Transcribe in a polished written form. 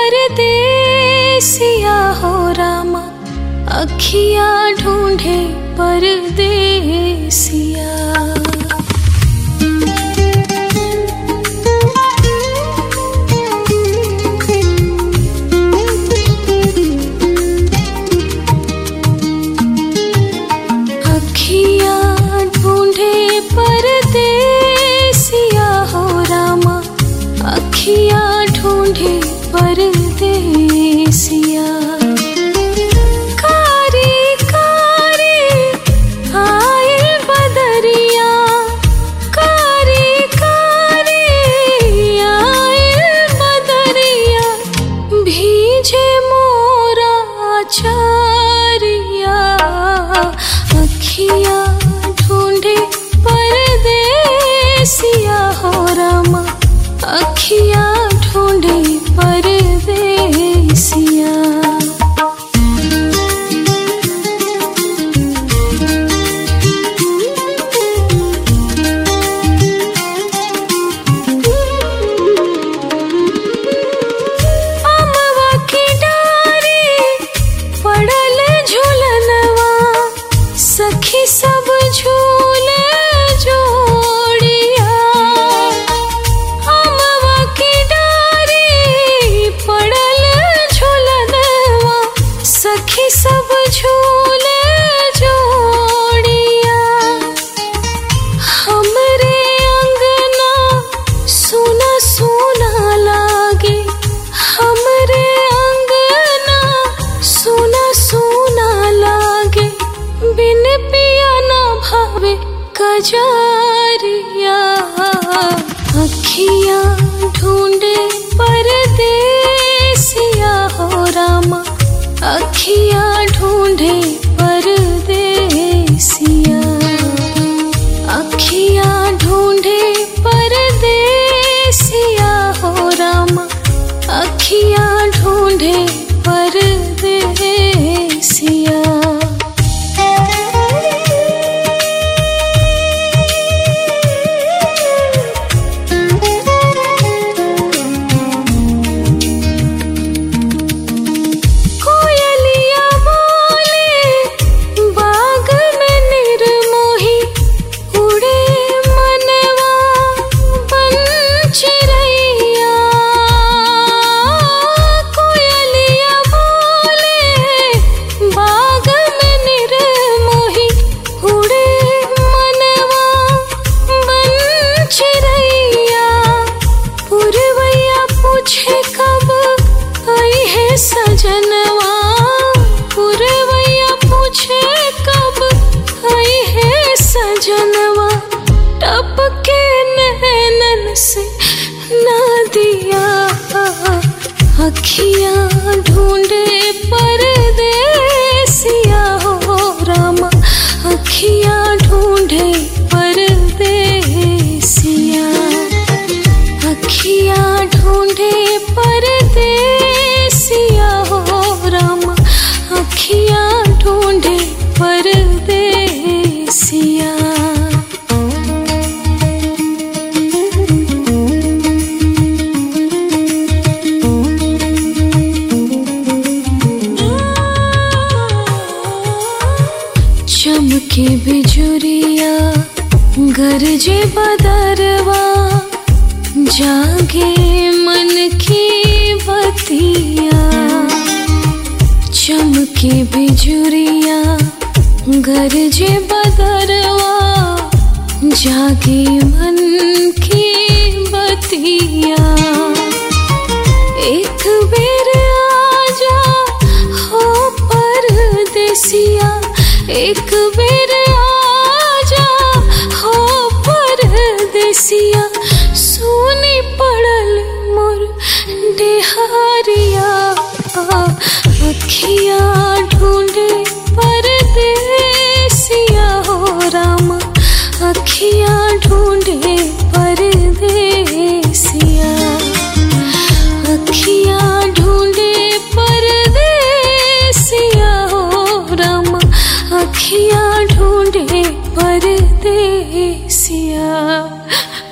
परदेसिया हो रामा, अखिया ढूंढे परदेसिया। अखिया ढूंढे परदेसिया हो रामा, अखिया ढूंढे परदेसिया। कारी कारी आए बदरिया, कारी कारी आए बदरिया, भीजे मोरा चारिया। अखिया ढूंढे परदेसिया हो रामा, अखिया ढूंढे परदेसिया। अमवा की डारी पड़ल झूलनवा, सखी सब झूले जोड़िया। अमवा की डारी पड़ल झूलनवा, सखी सब झूले जोड़िया। हमरे अंगना सुना सुना लागे, हमरे अंगना सुना सुना लागे, बिन पिया ना भावे कजरिया। अखिया ढूंढे परदेसिया हो रामा, अखिया ढूंढे परदेसिया। अखिया ढूंढे परदेसिया हो रामा, अखिया ढूंढे परदेसिया। कोयलिया बोले बाग में निर्मोही, उड़े मनवा बन चिरैया। कोयलिया बोले बाग में निर्मोही, उड़े मनवा बन चिरैया। पुरवैया पूछे कब आई है सजनवा, पुरवैया पूछे कब आई है सजनवा। टपके नैनन से नदिया, अखिया ढूंढे परदेसिया हो रामा, अखिया ढूंढे परदेसिया। अखिया ढूंढे परदेसिया हो रामा, अखिया ढूंढे परदेसिया। चमके बिजुरिया, गरजे बदरवा, जागे मन की बतिया। चमके बिजुरिया, गरजे बदरवा, जागे मन की बतिया। एक बेर आजा हो परदेसिया, एक बेर आजा हो परदेसिया। सोनी पड़ल मोर डेहरिया, अखिया ढूंढे परदेसिया हो रामा, अखिया ढूंढे परदेसिया। अखिया ढूंढे परदेसिया हो रामा, अखिया ढूंढे परदेसिया।